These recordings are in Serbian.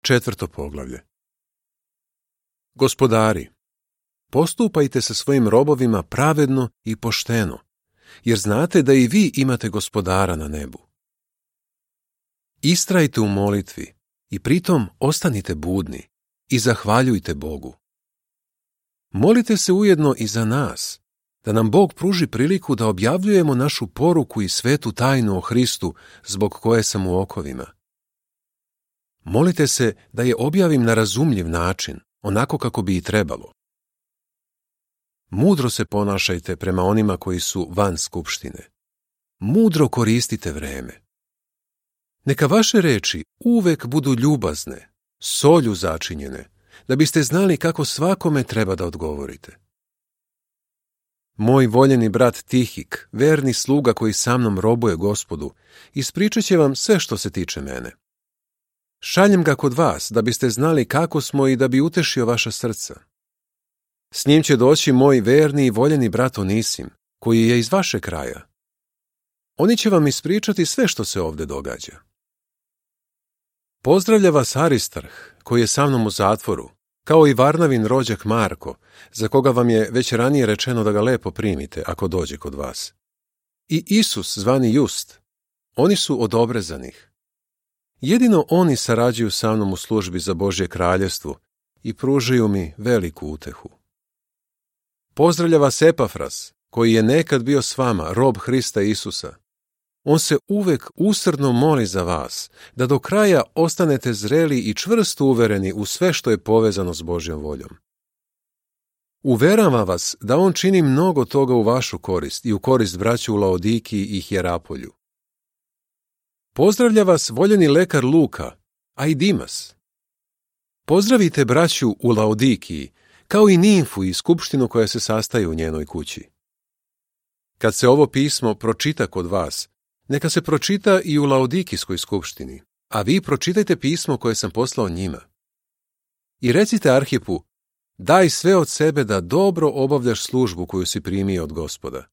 4. poglavlje. Gospodari, postupajte sa svojim robovima pravedno i pošteno, jer znate da i vi imate gospodara na nebu. Istrajte u molitvi i pritom ostanite budni i zahvaljujte Bogu. Molite se ujedno i za nas, da nam Bog pruži priliku da objavljujemo našu poruku i svetu tajnu o Hristu zbog koje sam u okovima. Molite se da je objavim na razumljiv način, onako kako bi i trebalo. Mudro se ponašajte prema onima koji su van skupštine. Mudro koristite vreme. Neka vaše reči uvek budu ljubazne, solju začinjene, da biste znali kako svakome treba da odgovorite. Moj voljeni brat Tihik, verni sluga koji sa mnom robuje Gospodu, ispričat će vam sve što se tiče mene. Šaljem ga kod vas, da biste znali kako smo i da bi utešio vaša srca. S njim će doći moj verni i voljeni brat Onisim, koji je iz vaše kraja. Oni će vam ispričati sve što se ovde događa. Pozdravlja vas Aristarh, koji je sa mnom u zatvoru, kao i Varnavin rođak Marko, za koga vam je već ranije rečeno da ga lepo primite ako dođe kod vas. I Isus, zvani Just, oni su od obrezanih. Jedino oni sarađuju sa mnom u službi za Božje kraljevstvo i pružaju mi veliku utehu. Pozdravlja vas Epafras, koji je nekad bio s vama, rob Hrista Isusa. On se uvek usrdno moli za vas, da do kraja ostanete zreli i čvrsto uvereni u sve što je povezano s Božjom voljom. Uveravam vas da on čini mnogo toga u vašu korist i u korist braća u Laodikiji i Hjerapolju. Pozdravlja vas voljeni lekar Luka, a i Dimas. Pozdravite braću u Laodikiji, kao i Nimfu i skupštinu koja se sastaje u njenoj kući. Kad se ovo pismo pročita kod vas, neka se pročita i u Laodikijskoj skupštini, a vi pročitajte pismo koje sam poslao njima. I recite Arhipu, daj sve od sebe da dobro obavljaš službu koju si primio od Gospoda.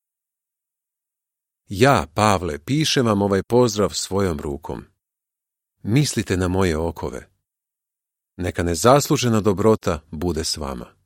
Ja, Pavle, pišem vam ovaj pozdrav svojom rukom. Mislite na moje okove. Neka nezaslužena dobrota bude s vama.